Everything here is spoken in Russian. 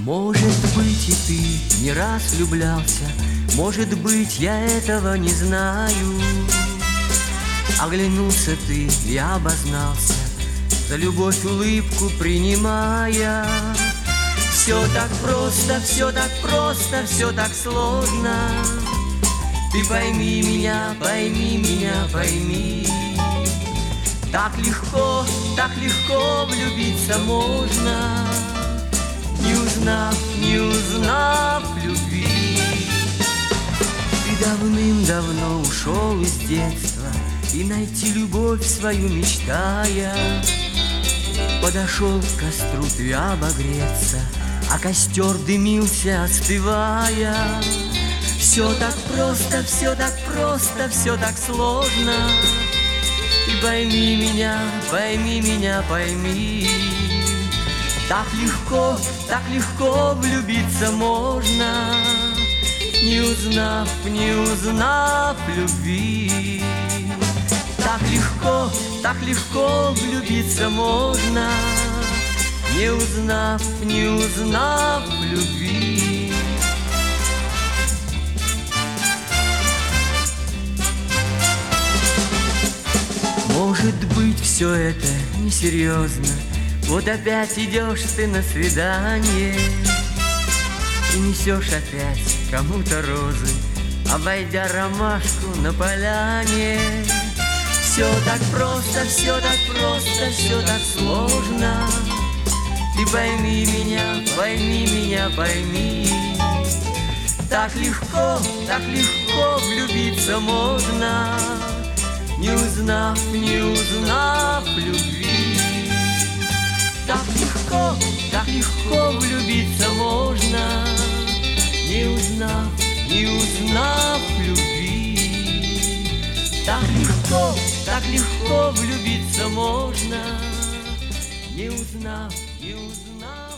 Может быть, и ты не раз влюблялся, может быть, я этого не знаю. Оглянулся ты и обознался, за любовь улыбку принимая. Все так просто, все так просто, все так сложно. Ты пойми меня, пойми меня, пойми. Так легко влюбиться можно, не узнав любви. Ты давным-давно ушел из детства и найти любовь свою мечтая. Подошел к костру ты обогреться, а костер дымился, остывая. Все так просто, все так просто, все так сложно. Ты пойми меня, пойми меня, пойми. Так легко влюбиться можно, не узнав любви. Так легко влюбиться можно, не узнав любви. Может быть, все это несерьезно. Вот опять идешь ты на свидание и несешь опять кому-то розы, обойдя ромашку на поляне. Все так просто, все так просто, все так сложно. Ты пойми меня, пойми меня, пойми. Так легко влюбиться можно, не узнав любви. Так легко влюбиться можно, не узнав любви. Так легко влюбиться можно, не узнав